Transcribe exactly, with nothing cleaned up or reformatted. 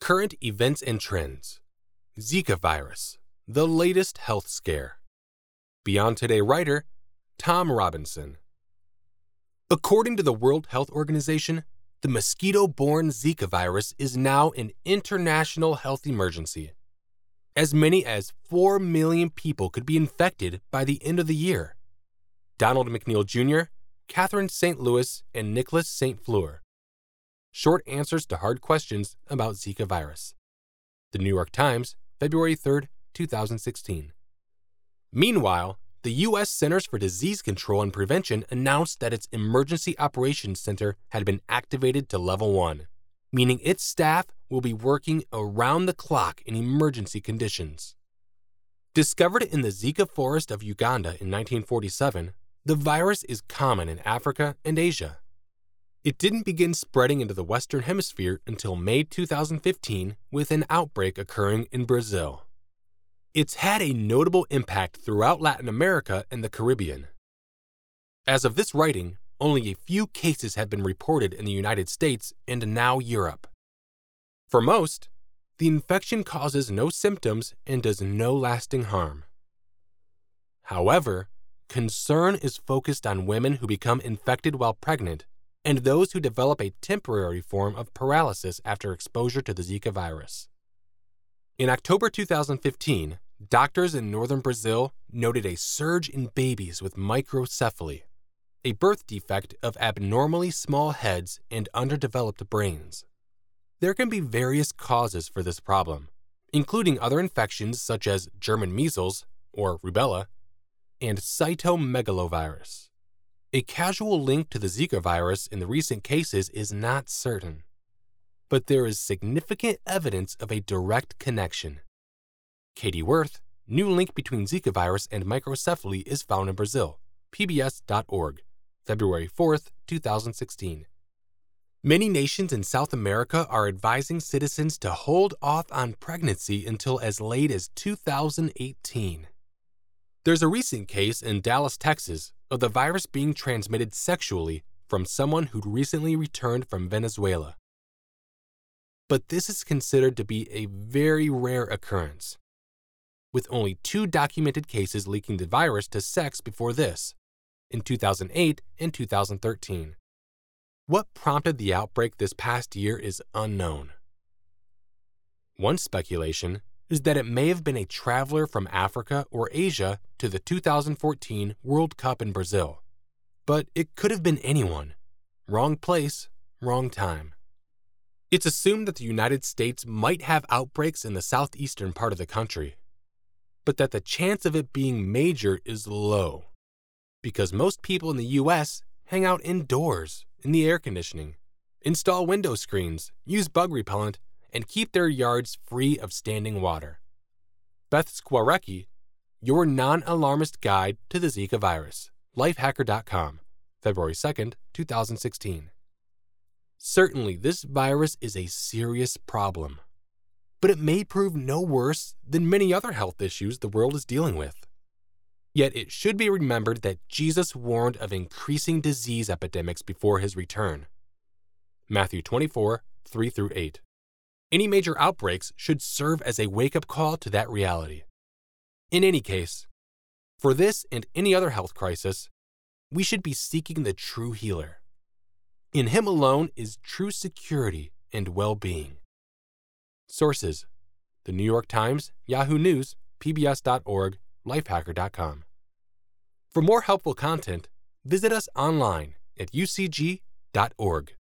Current events and trends. Zika virus, the latest health scare. Beyond Today writer, Tom Robinson. According to the World Health Organization, the mosquito-borne Zika virus is now an international health emergency. As many as four million people could be infected by the end of the year. Donald McNeil Junior, Catherine Saint Louis, and Nicholas Saint Fleur. Short answers to hard questions about Zika virus. The New York Times, February third, two thousand sixteen. Meanwhile, the U S Centers for Disease Control and Prevention announced that its Emergency Operations Center had been activated to level one, meaning its staff will be working around the clock in emergency conditions. Discovered in the Zika forest of Uganda in nineteen forty-seven, the virus is common in Africa and Asia. It didn't begin spreading into the Western Hemisphere until May two thousand fifteen, with an outbreak occurring in Brazil. It's had a notable impact throughout Latin America and the Caribbean. As of this writing, only a few cases have been reported in the United States and now Europe. For most, the infection causes no symptoms and does no lasting harm. However, concern is focused on women who become infected while pregnant and those who develop a temporary form of paralysis after exposure to the Zika virus. In October two thousand fifteen, doctors in northern Brazil noted a surge in babies with microcephaly, a birth defect of abnormally small heads and underdeveloped brains. There can be various causes for this problem, including other infections such as German measles, or rubella, and cytomegalovirus. A causal link to the Zika virus in the recent cases is not certain, but there is significant evidence of a direct connection. Katie Wirth, new link between Zika virus and microcephaly is found in Brazil, P B S dot org, February fourth, two thousand sixteen. Many nations in South America are advising citizens to hold off on pregnancy until as late as two thousand eighteen. There's a recent case in Dallas, Texas, of the virus being transmitted sexually from someone who'd recently returned from Venezuela. But this is considered to be a very rare occurrence, with only two documented cases leaking the virus to sex before this, in two thousand eight and two thousand thirteen. What prompted the outbreak this past year is unknown. One speculation is that it may have been a traveler from Africa or Asia to the two thousand fourteen World Cup in Brazil. But it could have been anyone. Wrong place, wrong time. It's assumed that the United States might have outbreaks in the southeastern part of the country, but that the chance of it being major is low, because most people in the U S hang out indoors in the air conditioning, install window screens, use bug repellent, and keep their yards free of standing water. Beth Skwarecki, your non-alarmist guide to the Zika virus, lifehacker dot com, February second, two thousand sixteen. Certainly, this virus is a serious problem, but it may prove no worse than many other health issues the world is dealing with. Yet it should be remembered that Jesus warned of increasing disease epidemics before his return. Matthew twenty-four, three through eight. Any major outbreaks should serve as a wake-up call to that reality. In any case, for this and any other health crisis, we should be seeking the true healer. In him alone is true security and well-being. Sources: The New York Times, Yahoo News, P B S dot org, lifehacker dot com. For more helpful content, visit us online at U C G dot org.